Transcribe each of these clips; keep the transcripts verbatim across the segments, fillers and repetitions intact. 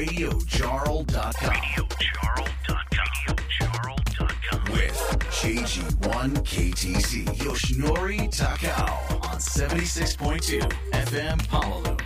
ラディオジャールドットコム Radio Jarl ドットコム with ジェイジーワンケーティーシー Yoshinori Takao on seventy-six point two エフエム Honolulu。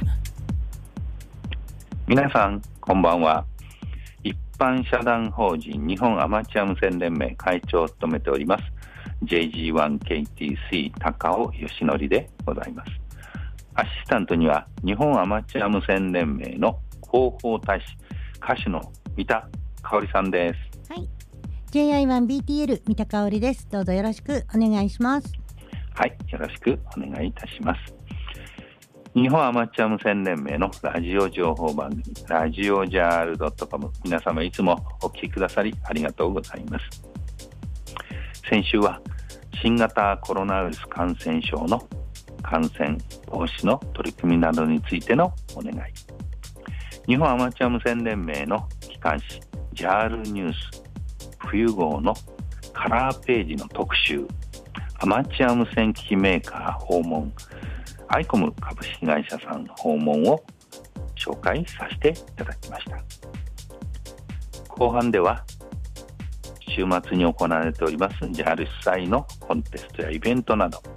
皆さんこんばんは。一般社団法人日本アマチュア無線連盟会長を務めております ジェイジーワンケーティーシー 高尾義則でございます。アシスタントには日本アマチュア無線連盟の広報大使歌手の三田香織さんです。 はい、ジェイアイワンビーティーエル 三田香織です。どうぞよろしくお願いします。 はい、よろしくお願いいたします。日本アマチュア無線連盟のラジオ情報番組ラジオジャール .com、 皆様いつもお聞きくださりありがとうございます。先週は新型コロナウイルス感染症の感染防止の取り組みなどについてのお願い、日本アマチュア無線連盟の機関紙ジャールニュース冬号のカラーページの特集、アマチュア無線機器メーカー訪問、アイコム株式会社さんの訪問を紹介させていただきました。後半では週末に行われております ジャール 主催のコンテストやイベントなど、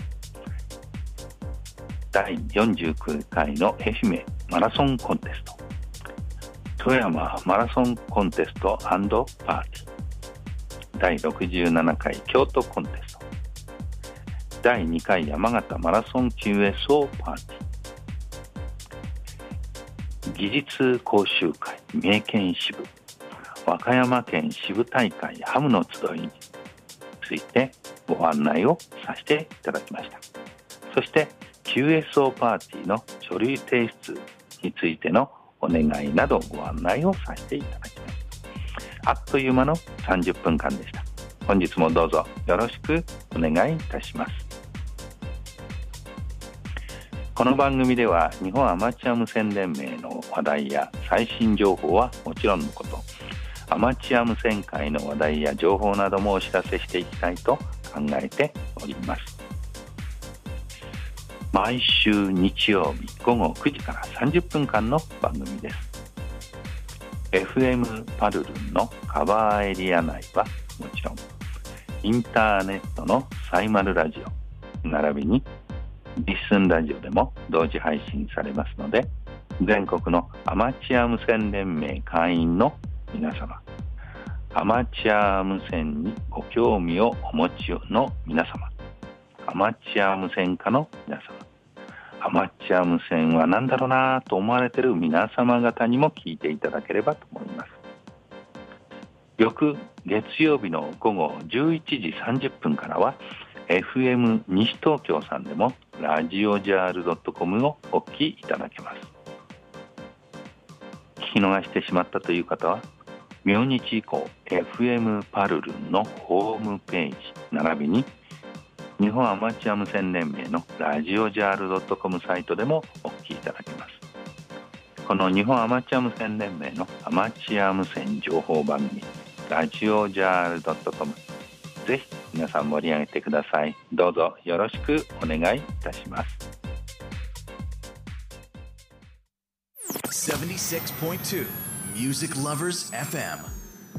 だいよんじゅうきゅうかいの愛媛マラソンコンテスト、富山マラソンコンテスト&パーティー、だいろくじゅうななかい京都コンテスト、だいにかい山形マラソン キューエスオー パーティー、技術講習会三重県支部、和歌山県支部大会ハムの集いについてご案内をさせていただきました。そして キューエスオー パーティーの書類提出についてのお願いなどご案内をさせていただきました。あっという間のさんじゅっぷんかんでした。本日もどうぞよろしくお願いいたします。この番組では日本アマチュア無線連盟の話題や最新情報はもちろんのこと、アマチュア無線界の話題や情報などもお知らせしていきたいと考えております。毎週日曜日ごごくじからさんじゅっぷんかんの番組です。 エフエム パルルンのカバーエリア内はもちろん、インターネットのサイマルラジオ並びにリッスンラジオでも同時配信されますので、全国のアマチュア無線連盟会員の皆様、アマチュア無線にご興味をお持ちの皆様、アマチュア無線家の皆様、アマチュア無線は何だろうなと思われている皆様方にも聞いていただければと思います。翌月曜日の午後じゅういちじさんじゅっぷんからは エフエム 西東京さんでもラジオジャール ドットコム をお聞きいただけます。聞き逃してしまったという方は明日以降 エフエム パルルンのホームページ並びに日本アマチュア無線連盟のラジオジャール ドットコム サイトでもお聞きいただけます。この日本アマチュア無線連盟のアマチュア無線情報番組ラジオジャール ドットコム、 ぜひ皆さん盛り上げてください。どうぞよろしくお願いいたします。 セブンティシックスポイントツー Music Lovers エフエム。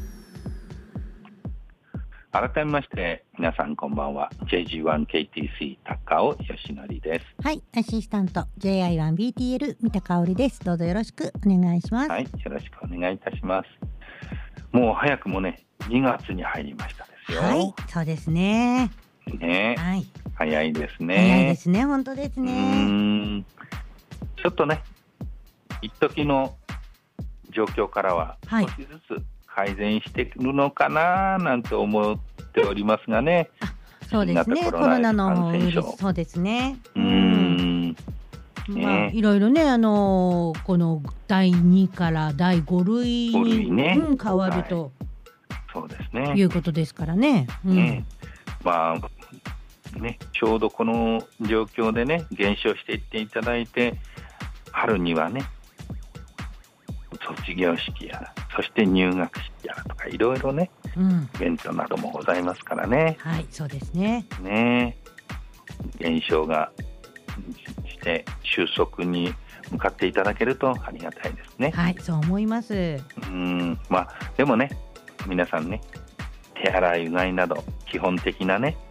改めまして皆さんこんばんは。 ジェイジーワンケーティーシー 高尾義則です。 はい、アシスタント ジェイアイワンビーティーエル 三田香織です。どうぞよろしくお願いします。 はい、よろしくお願いいたします。もう早くもねにがつに入りましたですよ。 はい、そうですね。 ね、 はい、 早いですね。 早いですね、本当ですね。 うーん、ちょっとね一時の状況からは少しずつ改善してくるのかななんて思っておりますがね。 そうですね、コロナのウイルス、そうですね。 うーん、 まあ、 ね、 いろいろね、あのー、このだいにからだいごるいに、 ご類ね、 うん、変わると、 はい、そうですね、 いうことですからね。うん、 ね、まあね、ちょうどこの状況でね減少していっていただいて、春にはね卒業式やらそして入学式やらとかいろいろね、うん、イベントなどもございますからね。 はい、そうですね。 ね、減少がして収束に向かっていただけるとありがたいですね。 はい、そう思います。 うーん、まあでもね、皆さんね、手洗いうがいなど基本的なね、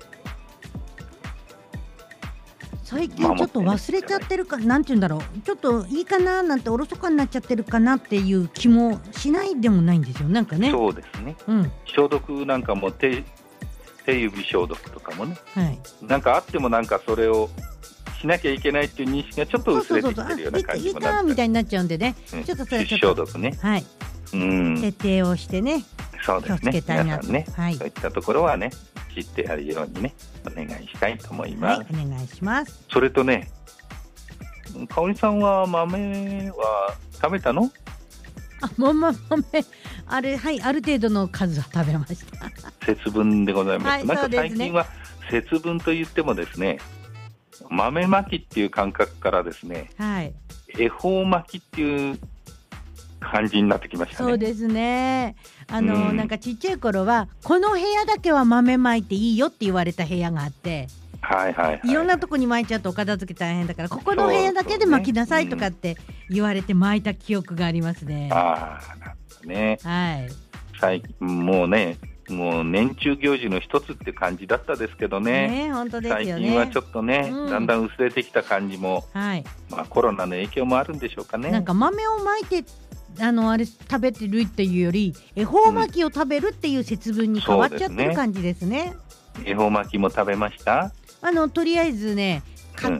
最近ちょっと忘れちゃってるか、なんて言うんだろう、ちょっといいかななんておろそかになっちゃってるかなっていう気もしないでもないんですよ、なんかね。 そうですね、 うん、 消毒なんかも 手, 手指消毒とかもね、 はい、 なんかあってもなんかそれをしなきゃいけないっていう認識がちょっと薄れてきてるような感じもなっちゃう。 いいかみたいになっちゃうんでね、 うん、 ちょっとそれちょっと消毒ね、 はい、うん、徹底をしてね、 そうですね、 気をつけたいなと、 皆さんね、 はい、 そういったところはね知ってやるようにねお願いしたいと思います。 はい、お願いします。 それとね、かおりさんは豆は食べたの？ あ、もま豆あれ、はい、ある程度の数は食べました。 節分でございます。 はい、 なんか最近は節分と言ってもですね、豆まきっていう感覚からですね、 はい、 恵方巻きっていう感じになってきましたね。 そうですね。あの、 うん、 なんかちっちゃい頃はこの部屋だけは豆まいていいよって言われた部屋があって、 はいはいはい、 いろんなとこに巻いちゃうとお片付け大変だから、ここの部屋だけで巻きなさいとかって言われて巻いた記憶がありますね。 うん、ああ、なんかね、 はい、 最近もうね、もう年中行事の一つって感じだったですけどね、 ね、本当ですよね。 最近はちょっとね、うん、だんだん薄れてきた感じも、 はい、 まあ、コロナの影響もあるんでしょうかね。 なんか豆をまいてあのあれ食べてるっていうより恵方巻きを食べるっていう節分に変わっちゃってる感じですね。 恵方巻きも食べました？ あのとりあえずね買って、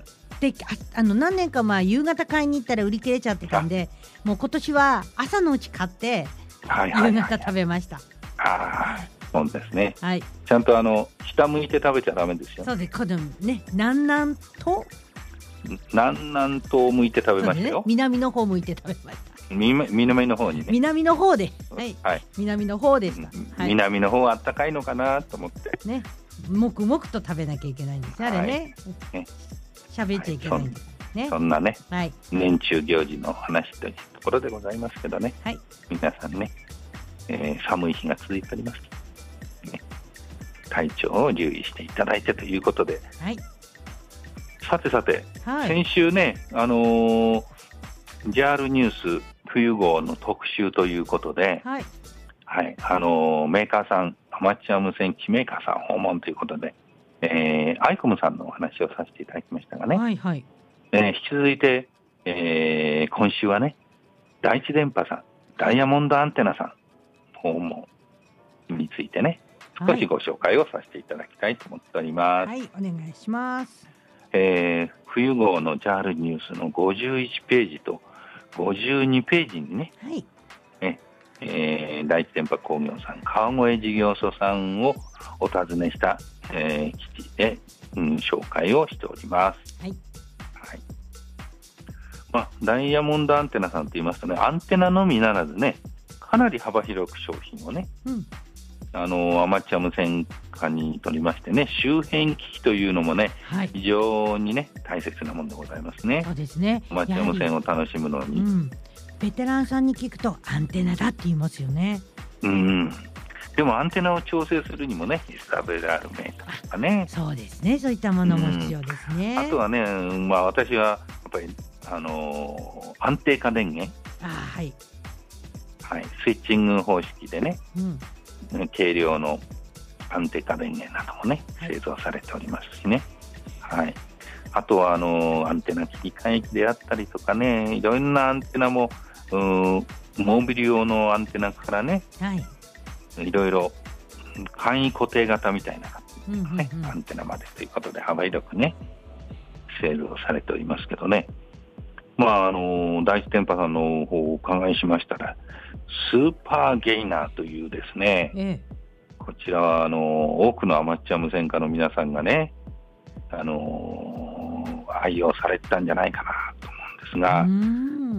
うん、あ, あの何年か前夕方買いに行ったら売り切れちゃってたんで、もう今年は朝のうち買って、はいはいはい、夕方食べました。 ああ、そうですね、 はい、 ちゃんとあの下向いて食べちゃダメですよ。 そうです、このね、南南と南南東を向いて食べましたよ、 ね、南の方向いて食べました。 南の方にね、 南の方で、はいはい、南の方でした、はい、 南の方はあったかいのかなと思ってね、もくもくと食べなきゃいけないんですよ、はい、あれね、喋、ね、っちゃいけないんですね、 はい、そ, そんなね、 はい、 年中行事の話というところでございますけどね、 はい、 皆さんね、えー、寒い日が続いております、ね、体調を留意していただいてということで、 はい、 さてさて、 はい、 先週ね、あのー、ジャール ニュース冬号の特集ということで、はいはい、あのー、メーカーさん、アマチュア無線機メーカーさん訪問ということで、えー、アイコムさんのお話をさせていただきましたがね、 はいはい、 えー、引き続いて、えー、今週はね、第一電波さん、ダイヤモンドアンテナさん訪問についてね、少しご紹介をさせていただきたいと思っております。 はい、はい、お願いします。 えー、冬号の ジャール ニュースのごじゅういちページとごじゅうにページにね、 はい、 ええー、第一電波工業さん川越事業所さんをお尋ねした、えー、記事で、うん、紹介をしております。 はいはい、まあ、ダイヤモンドアンテナさんといいますとね、アンテナのみならずね、かなり幅広く商品をね、うん、あのアマチュア無線化にとりましてね、周辺機器というのもね、はい、非常にね大切なものでございますね。 そうですね、 アマチュア無線を楽しむのに、うん、 ベテランさんに聞くとアンテナだって言いますよね。 うん、でもアンテナを調整するにもね、イスラベラールメーカーとかね、 そうですね、そういったものも必要ですね。 うん、あとはね、まあ、私はやっぱり、あのー、安定化電源、 あ、はいはい、スイッチング方式でね、うん、軽量の安定化電源などもね、製造されておりますしね、はい、あとはあのアンテナ機器換液であったりとかね、いろんなアンテナもモービル用のアンテナからね、はい、いろいろ簡易固定型みたいな、うんうんうん、アンテナまでということで幅広くね製造されておりますけどね、まあ、あの第一電波さんの方をお伺いしましたら、スーパーゲイナーというですね、ええ、こちらはあの多くのアマチュア無線化の皆さんがね、あの愛用されてたんじゃないかなと思うんですが、うん、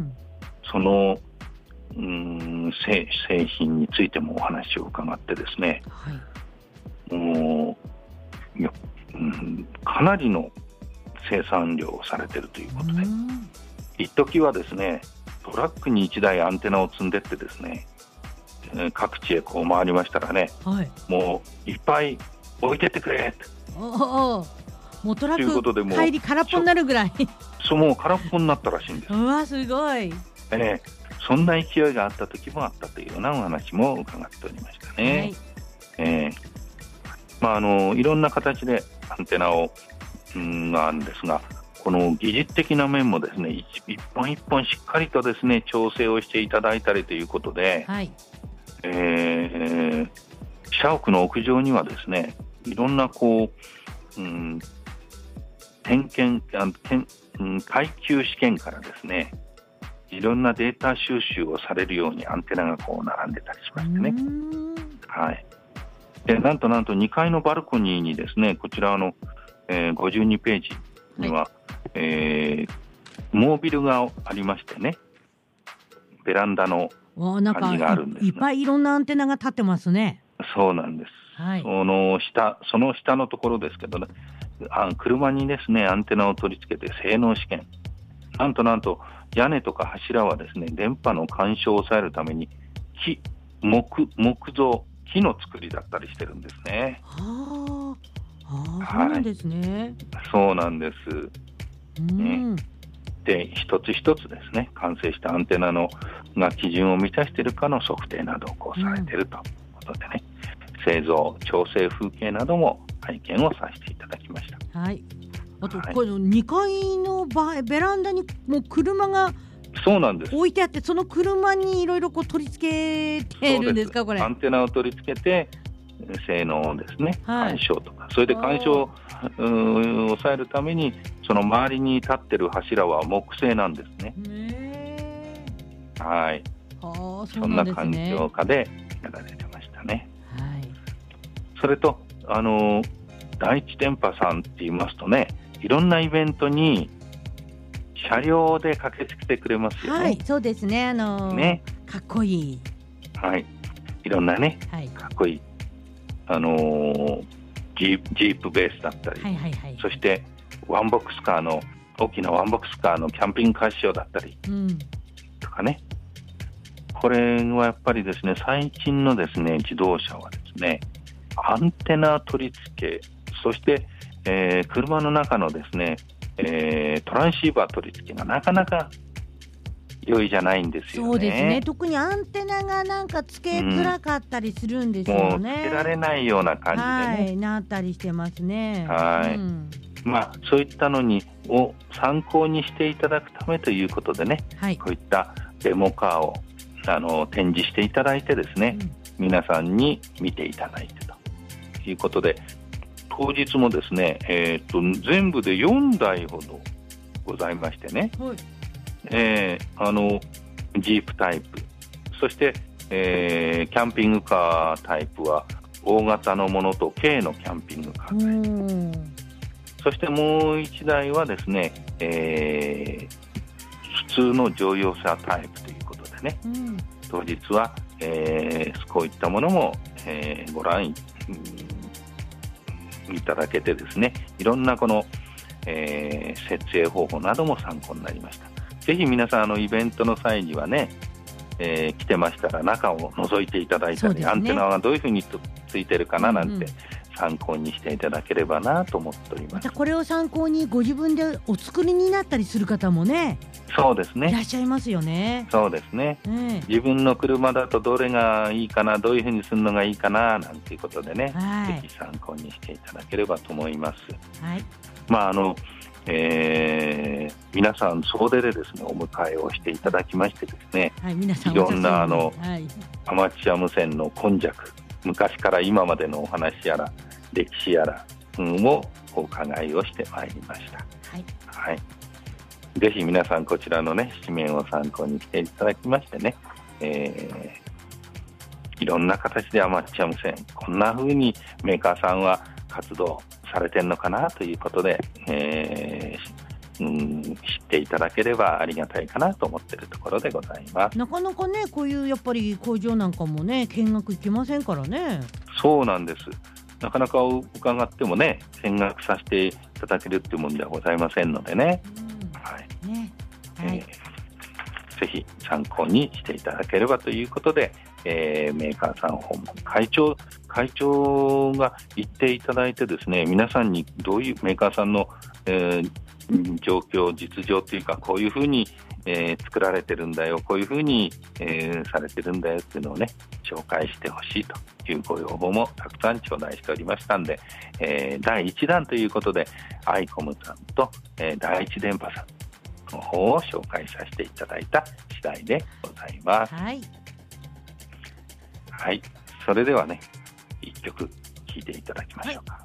そのうーん 製, 製品についてもお話を伺ってですね、はい、もういや、うん、かなりの生産量をされているということで、一時はですね、トラックにいちだいアンテナを積んでってですね、各地へこう回りましたらね、はい、もういっぱい置いてってくれって、 おお、もうトラック帰り空っぽになるぐらいそうもう空っぽになったらしいんです。 うわすごい、 えー、そんな勢いがあった時もあったというようなお話も伺っておりましたね。はい、えーまあ、あのいろんな形でアンテナをんがあるんですが、この技術的な面もですね、一, 一本一本しっかりとですね調整をしていただいたりということで、はい、えー、社屋の屋上にはですねいろんなこう、うん、点検あ点、うん、耐久試験からですねいろんなデータ収集をされるようにアンテナがこう並んでたりしましてね、はい、でなんとなんとにかいのバルコニーにですねこちらの、えー、ごじゅうにページには、はい、えー、モービルがありましてね、ベランダの感じがあるんですが、 い, いっぱいいろんなアンテナが立ってますね。 そうなんです、はい、その下その下のところですけどね、あ車にですねアンテナを取り付けて性能試験、なんとなんと屋根とか柱はですね電波の干渉を抑えるために木 木, 木造木の作りだったりしてるんですね。 はあ、そうなんですね。 はい、そうなんです、ね、で一つ一つですね完成したアンテナのが基準を満たしているかの測定などをこうされているということでね、うん、製造調整風景なども拝見をさせていただきました。はい、 あと、はい、このにかいのベランダにもう車がそうなんです置いてあって、その車にいろいろ取り付けてるんですか。これアンテナを取り付けて性能をですね、はい、干渉とかそれで干渉を抑えるためにその周りに立ってる柱は木製なんですね。へー、はい、はあ、そうなんですね。そんな環境下でやられてましたね。はい、それとあの第一電波さんって言いますとね、いろんなイベントに車両で駆けつけてくれますよね。はい、 そうですね、あのー、ね、かっこいい、 はい、いろんなね、はい、かっこいい、あのー、ジープ、ジープベースだったり、はいはいはい、そしてワンボックスカーの大きなワンボックスカーのキャンピングカー仕様だったり、うん、とかね、これはやっぱりですね最近のですね自動車はですねアンテナ取り付け、そして、えー、車の中のですね、えー、トランシーバー取り付けがなかなか良いじゃないんですよね。 そうですね、特にアンテナがなんかつけづらかったりするんですよね、うん、もうつけられないような感じでね、 はい、なったりしてますね。 はい、うん、まあ、そういったのにを参考にしていただくためということでね、はい、こういったデモカーをあの展示していただいてですね、うん、皆さんに見ていただいてということで、当日もですね、えー、と全部でよんだいほどございましてね、はい、えー、あのジープタイプ、そして、えー、キャンピングカータイプは大型のものと軽のキャンピングカータイプ、そしてもういちだいはですね、えー、普通の乗用車タイプということでね、うん、当日は、えー、こういったものも、えー、ご覧いただけてですね、いろんなこの、えー、設営方法なども参考になりました。ぜひ皆さんあのイベントの際にはね、えー、来てましたら中を覗いていただいたり、ね、アンテナがどういうふうについてるかななんて参考にしていただければなと思っております。またこれを参考にご自分でお作りになったりする方もね、 そうですね、 いらっしゃいますよね。 そうですね、うん、自分の車だとどれがいいかな、どういうふうにするのがいいかななんていうことでね、はい、ぜひ参考にしていただければと思います。はい、まああのえー、皆さん総出でですねお迎えをしていただきましてですね、はい、皆さんいろんなあの、はい、アマチュア無線の今昔、昔から今までのお話やら歴史やら、うん、をお伺いをしてまいりました。はいはい、ぜひ皆さんこちらのね紙面を参考にしていただきましてね、えー、いろんな形でアマチュア無線こんな風にメーカーさんは活動されてるのかなということで、えーうん、知っていただければありがたいかなと思っているところでございます。 なかなかねこういうやっぱり工場なんかもね見学行きませんからね。 そうなんです。なかなか伺ってもね見学させていただけるっていうものではございませんのでね、うん、はいね、はい、えー、ぜひ参考にしていただければということで、えー、メーカーさん訪問会長会長が言っていただいてですね、皆さんにどういうメーカーさんの、えー、 状況実情というか、こういうふうに、えー、作られてるんだよ、こういうふうに、えー、されてるんだよっていうのをね紹介してほしいというご要望もたくさん頂戴しておりましたんで、えー、だいいちだんということでアイコムさんと、えー、第一電波さんの方を紹介させていただいた次第でございます。 はい、 はい、それではねいっきょく聴いていただきましょうか。はい、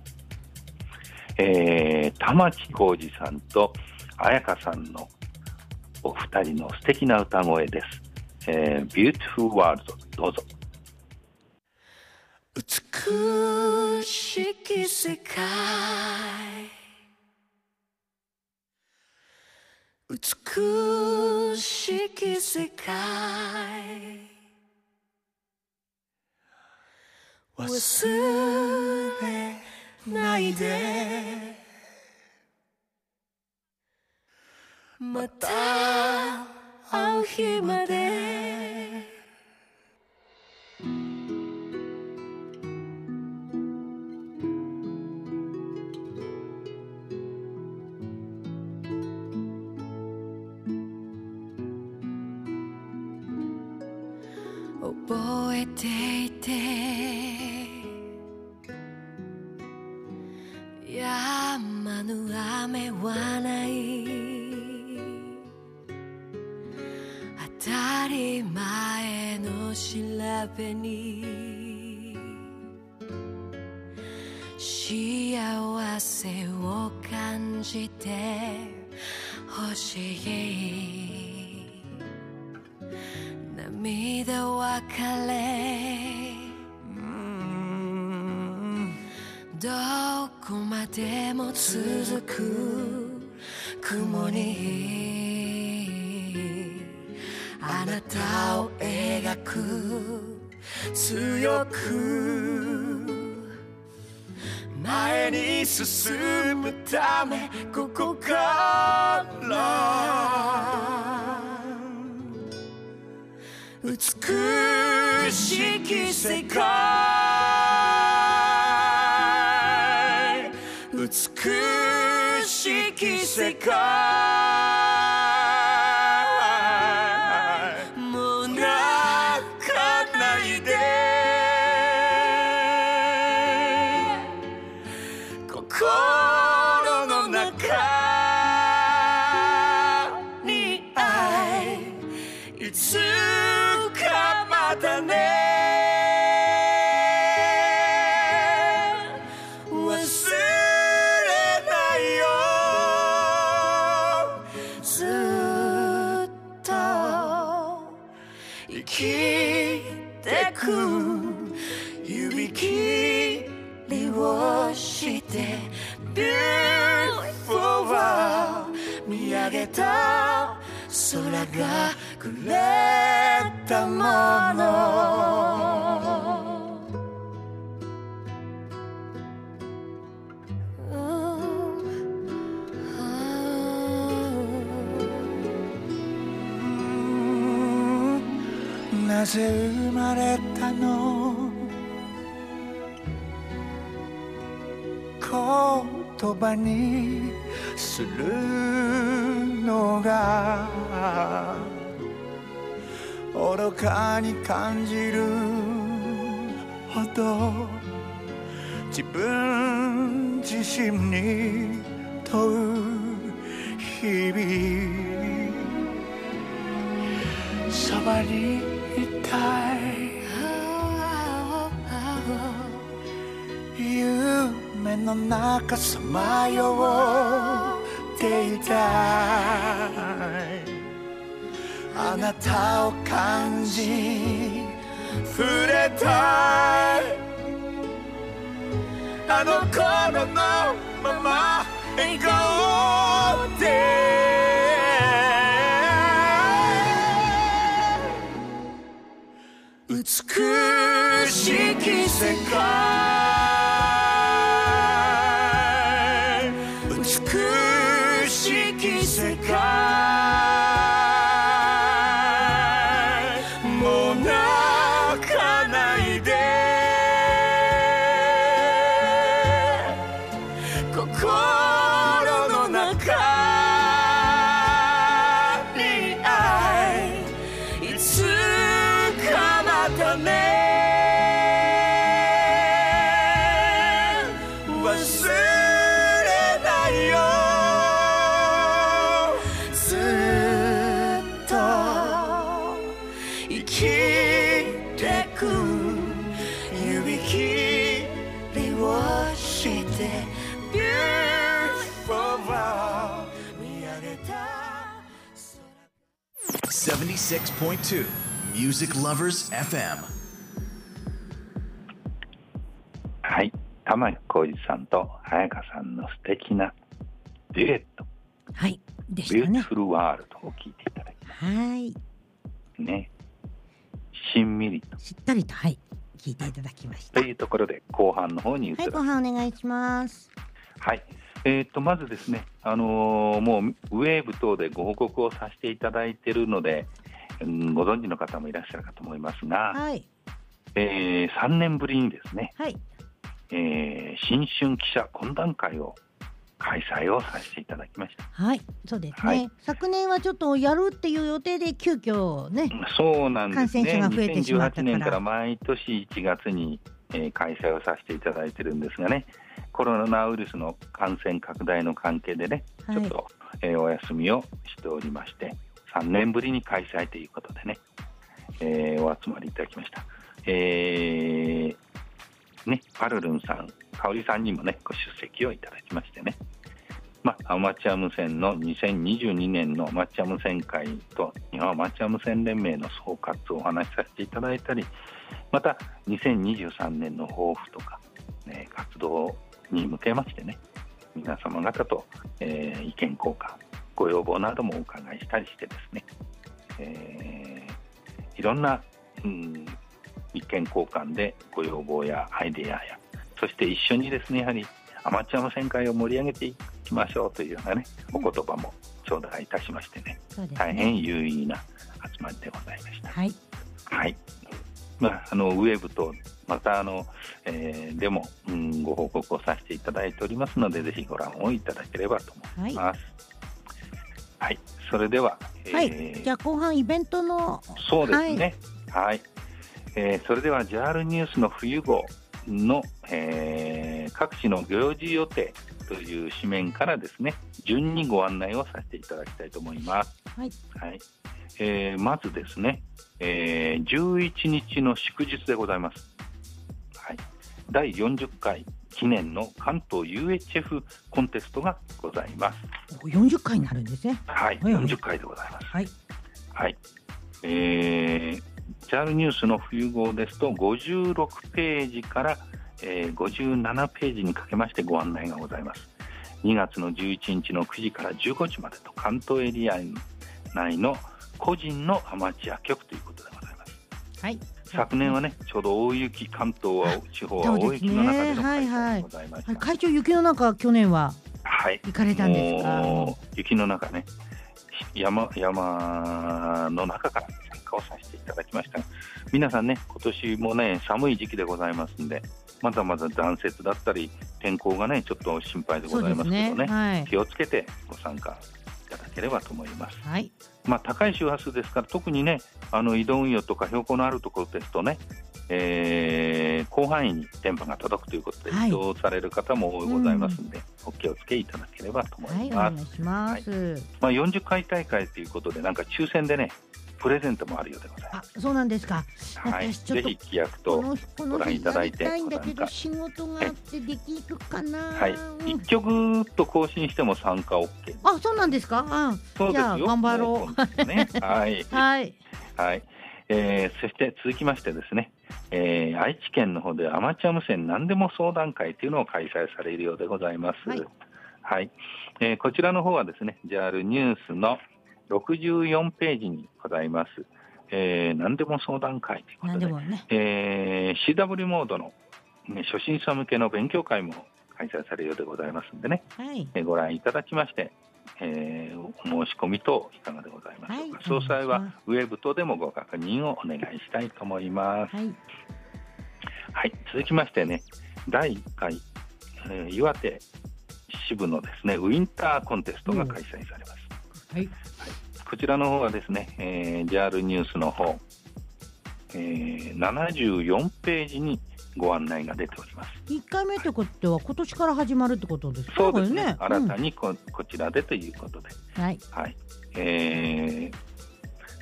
えー、玉置浩二さんと彩香さんのお二人の素敵な歌声です。えー、Beautiful World どうぞ。 美しき世界、美しき世界、忘れないで、また会う日まで。覚えていてやまぬ雨はない、当たり前の調べに幸せを感じてほしい、涙別れ、どこまでも続く雲にあなたを描く、強く前に進むためここから美しき世界、美しき世界、もう泣かないで、心の中に愛、いつかまたね、忘れないよ、ずっと生きてく、指切りをしてBeautiful World 見上げた空がくれたもの、なぜ生まれたの、言葉にするのが愚かに感じるほど、自分自身に問う日々、そばにいたい、夢の中さまよっていたい、あなたを感じ触れたい、あの頃のまま笑顔で美しき世界、美しき世界、もう泣かないで、心の中生きてく指切りをして Beautiful world 見上げた seventy-six point two Music Lovers エフエム。 はい、玉置浩二さんと早香さんの素敵なデュエット、 はいでしビューティたね。 フルワールドを聴いていただきはいますね。しんみりとしっかりとはい聞いていただきましたというところで後半の方に移はい、 る。 後半お願いします。 はい、えー、とまずですね、あのーもうウェーブ等でご報告をさせていただいているので、うん、ご存知の方もいらっしゃるかと思いますが、 はいえー、さんねんぶりにですね、 はいえー、新春記者懇談会を開催をさせていただきました。 はいそうですね、 はい、 昨年はちょっとやるっていう予定で急遽ねそうなんですね。 感染者が増えてしまったからにせんじゅうはちねんから毎年いちがつに、えー、開催をさせていただいてるんですがね、コロナウイルスの感染拡大の関係でね、 はいちょっと、えー、お休みをしておりまして、さんねんぶりに開催ということでね、えー、お集まりいただきました。えーね、パルルンさん、香織さんにもねご出席をいただきましてね、まあ、アマチュア無線のにせんにじゅうにねんのアマチュア無線会と日本アマチュア無線連盟の総括をお話しさせていただいたり、またにせんにじゅうさんねんの抱負とか、ね、活動に向けましてね、皆様方と、えー、意見交換、ご要望などもお伺いしたりしてですね、えー、いろんな、うん、意見交換でご要望やアイデアや、そして一緒にですね、やはりアマチュア無線会を盛り上げていきましょうというようなね、お言葉も頂戴いたしましてね、 そうですね大変有意義な集まりでございました。 はいはい、まあ、あのウェブとまたあの、えー、でも、うん、ご報告をさせていただいておりますので、ぜひご覧をいただければと思います。はい、はい、それでは、 はい、 えー、 じゃあ後半イベントのそうですね、はい、はい、えー、それでは ジャール ニュースの冬号の、えー、各地の行事予定という紙面からですね、順にご案内をさせていただきたいと思います。 はい、 はい、えー、まずですね、えー、じゅういちにちの祝日でございます。はい、だいよんじゅっかい記念の関東 ユーエイチエフ コンテストがございます。 よんじゅっかいになるんですね。 はい、 はいはい、 よんじゅっかいでございます。 はい、 はい、えー、ジャール ニュースの冬号ですとごじゅうろくページから、えー、ごじゅうななページにかけましてご案内がございます。にがつのじゅういちにちのくじからじゅうごじまでと関東エリア内の個人のアマチュア局ということでございます。はい、昨年はね、ちょうど大雪、関東は地方は大雪の中での開催でございました。 はいはい、会長、雪の中去年は行かれたんですか？ はい、雪の中ね、山、山の中から参加をさせていただきました。皆さんね、今年もね寒い時期でございますんで、まだまだ残雪だったり天候がねちょっと心配でございますけどね、 ね、はい、 気をつけてご参加いただければと思います。 はい、 まあ、高い周波数ですから、特にねあの移動運用とか標高のあるところですとね、えー、広範囲に電波が届くということで、はい、移動される方もございますので、うん、お気をつけいただければと思います。 はい、お願いします。はい、 まあ、よんじゅっかい大会ということで、なんか抽選でねプレゼントもあるようでございます。 あ、そうなんですか。 はい、ぜひ規約とご覧いただいて、 この日やりたいんだけど仕事があってできるかな。 はい、いっきょくと更新しても参加 OK。 あ、そうなんですか。あ、 そうですよ。 じゃあ頑張ろう。 ね、はいはいはい。えー、そして続きましてですね、えー、愛知県の方でアマチュア無線何でも相談会というのを開催されるようでございます。はい、はい、えー、こちらの方はですね、ジャール ニュースのろくじゅうよんページにございます、えー、何でも相談会ということで、ねえー、シーダブリュー モードの、ね、初心者向けの勉強会も開催されるようでございますのでね、はい、えー、ご覧いただきまして、えー、お申し込み等いかがでございますか。はい、詳細はウェブ等でもご確認をお願いしたいと思います。はい、はい、続きましてね、だいいっかい、えー、岩手支部のですねウィンターコンテストが開催されます。はいはい、こちらの方はですね、えー、ジャール ニュースの方、えー、ななじゅうよんページにご案内が出ております。 いっかいめということは今年から始まるってことですか？ そうですね、 ね、 新たに こ,、うん、こちらでということで、はいはい、えー、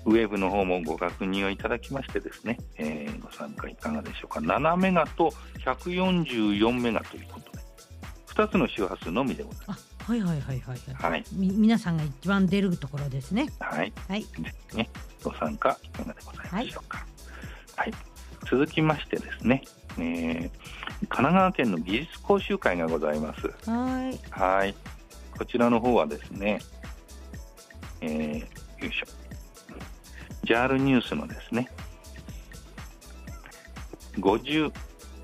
ウェブの方もご確認をいただきましてですね、えー、ご参加いかがでしょうか。ななメガとひゃくよんじゅうよんメガということでふたつの周波数のみでございます。 あ、はいはいはいはい、 はい、 み皆さんが一番出るところですね。 はい、 はい、 ぜひねご参加いかがでございましょうか。はい、はい、続きましてですね、えー、神奈川県の技術講習会がございます。 はい、 はい、こちらの方はですね、えー、よいしょ、ジャール ニュースのですねごじゅう、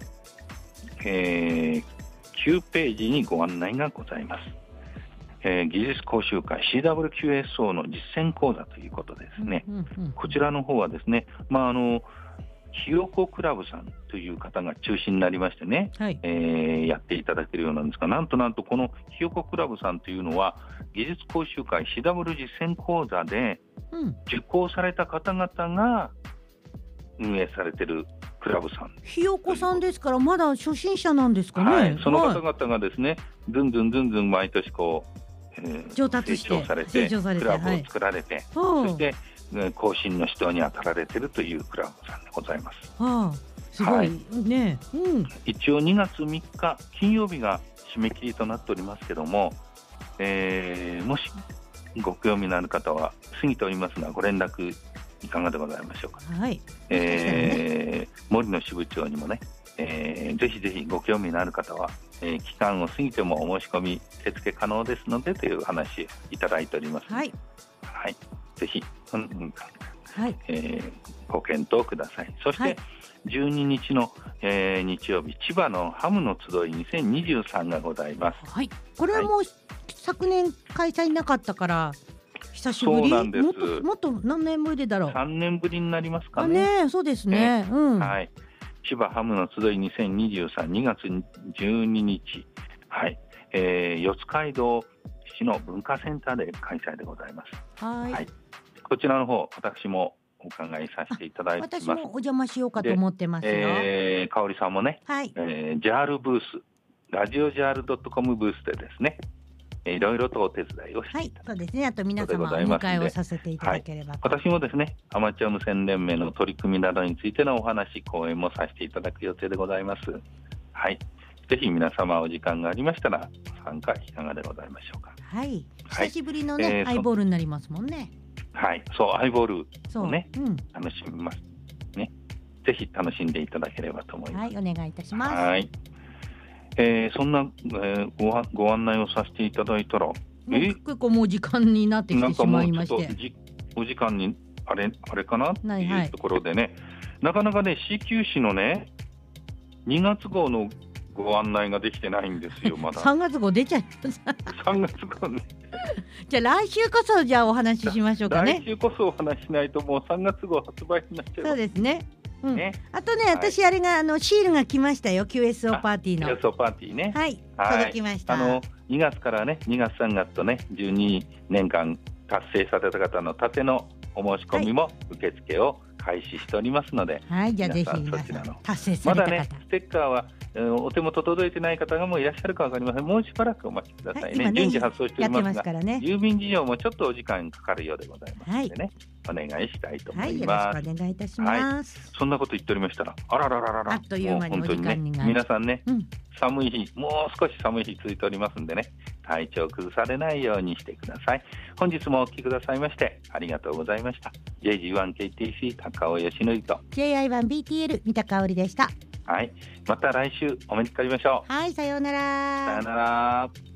えー、きゅうページにご案内がございます。えー、技術講習会 シーダブリューキューエスオー の実践講座ということでですね、うんうんうん、こちらの方はですね、まああのひよこクラブさんという方が中心になりましてね、はい、えー、やっていただけるようなんですが、なんとなんとこのひよこクラブさんというのは技術講習会 シーダブリュー 実践講座で受講された方々が運営されているクラブさん、 ひよこさんですからまだ初心者なんですかね。 はい、その方々がですね、ずんずんずんずん毎年こう、えー、 上達して成長されてクラブを作られて、はい、そして後進の指導に当たられているというクラブさんでございます。 はあ、すごい、はい、ね、うん、 一応にがつみっか金曜日が締め切りとなっておりますけども、えー、もしご興味のある方は過ぎておりますがご連絡いかがでございましょうか。 はい、 えー、森野支部長にもね、えー、ぜひぜひご興味のある方は、えー、期間を過ぎてもお申し込み受付可能ですのでという話をいただいております。 はい、 はい、ぜひ、うん、 はい、 えー、ご検討ください。そして、はい、じゅうににちの、えー、日曜日、千葉のハムの集いにせんにじゅうさんがございます。 はい、これはもう、はい、昨年開催なかったから久しぶり。 そうなんです。 もっと、もっと何年ぶりだろう。 さんねんぶりになりますかね。 あね、そうですね、うん、 はい、千葉ハムの集いにせんにじゅうさん、にがつじゅうににち、はい、えー、四街道市の文化センターで開催でございます。 はい、はい、 こちらの方私もお伺いさせていただいています。 私もお邪魔しようかと思ってますよ。 えー、香織さんもね、 はい、 えー、ジャールブース、ラジオジャール ドットコム ブースでですね、いろいろとお手伝いをしていただきます。 はい、そうですね。あと皆様お迎えをさせていただければ、はい、 私もですね、アマチュア無線連盟の取り組みなどについてのお話、講演もさせていただく予定でございます。はい、ぜひ皆様お時間がありましたら参加いかがでございましょうか。 はい、久しぶりのね、はい、えー、アイボールになりますもんね。 はい、そう、アイボールをね、 うん、 楽しみますね。ぜひ楽しんでいただければと思います。 はい、お願いいたします。 はい、えー、そんな、えー、ご, ご案内をさせていただいたら、 え結構もう時間になってきてしまいまして、 なんかもうちょっとお時間にあれあれかなっていうところでね、はいはい、なかなかね シーキュー 誌のねにがつ号のご案内ができてないんですよ。まださんがつ号出ちゃいますさんがつ号ねじゃあ来週こそじゃあお話ししましょうかね。 来週こそお話ししないともうさんがつ号発売になっちゃう。 そうですね、うん、 ね、 あとね、私あれがあのシールが来ましたよ。 キューエスオー パーティーのキューエスオー パーティーね、 はい、 はい、 届きました。 あのにがつからねにがつさんがつとねじゅうにねんかん達成された方の盾のお申し込みも受付を開始しておりますので、 はい、じゃあぜひ皆さん達成された方、 まだねステッカーはお手元届いてない方がもういらっしゃるか分かりません。もうしばらくお待ちくださいね、はい、ね順次発送しておりますが、ね、郵便事情もちょっとお時間かかるようでございますのでね、はい、お願いしたいと思います。 はい、よろしくお願いいたします、 はい、そんなこと言っておりましたらあらららららあっという間にお時間になる、 ね、皆さんね、うん、寒い日もう少し寒い日続いておりますんでね、体調を崩されないようにしてください。本日もお聞きくださいましてありがとうございました。 ジェイジーワンケーティーシー 高尾義則とジェイアイワンビーティーエル 三田香織でした。 はい、また来週お目にかかりましょう。 はい、さようなら。 さようなら。